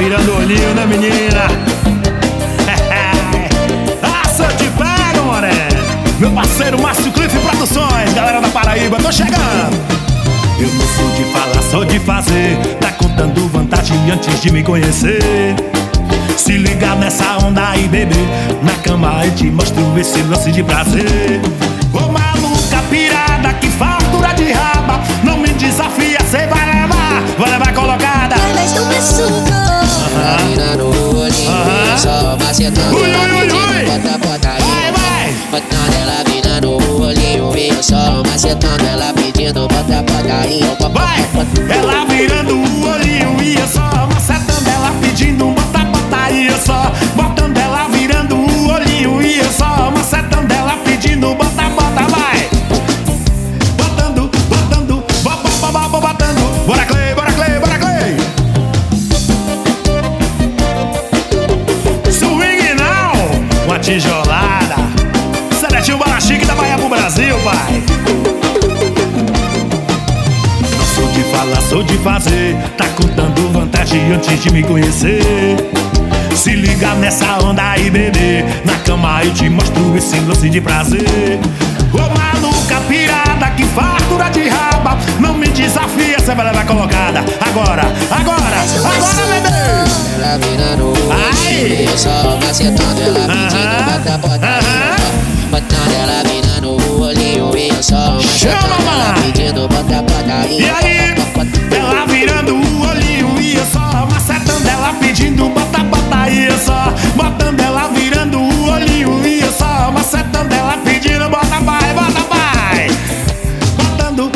virando o olhinho, né, menina? Ah, se eu te pego, moreno. Meu parceiro Márcio Cliff Produções, galera da Paraíba, tô chegando. Eu não sou de falar, sou de fazer. Tá contando vantagem antes de me conhecer. Se ligar nessa onda aí, bebê, na cama eu te mostro esse lance de prazer. Ô maluca pirada, que fartura de raba, não me desafia, cê vai levar colocada. Mas não me suga. Vira no olhinho, só macetando ela pedindo bota aí. Vai! Botando ela vira no olhinho, e eu só macetando ela pedindo bota aí. Vai! Ela virando o olhinho e eu só macetando ela pedindo bota aí. Eu só botando ela virando o olhinho e eu só macetando ela pedindo bota, vai! Botando, botando. Bora Clay, bora Clay, bora Clay! Swing não! Uma tijolada. Seletinho Bala Chique da Bahia pro Brasil, pai. Não sou de falar, sou de fazer. Tá contando vantagem antes de me conhecer. Se liga nessa onda aí, bebê, na cama eu te mostro esse lance de prazer. Ô maluca pirada, que fartura de raba, não me desafia, cê vai levar colocada. Agora, bebê. Ela vira no olhinho, e eu só macetando ela pedindo bota aí. Botando ela vira no olhinho, e eu só macetando ela pedindo bota aí. E aí, ela virando o olhinho e eu só macetando ela pedindo bota aí. Eu só botando ela virando o olhinho e eu só macetando ela pedindo bota vai. Botando,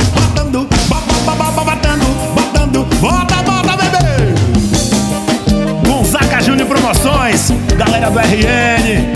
bota, bebê. Gonzaga Júnior Promoções, galera do RN,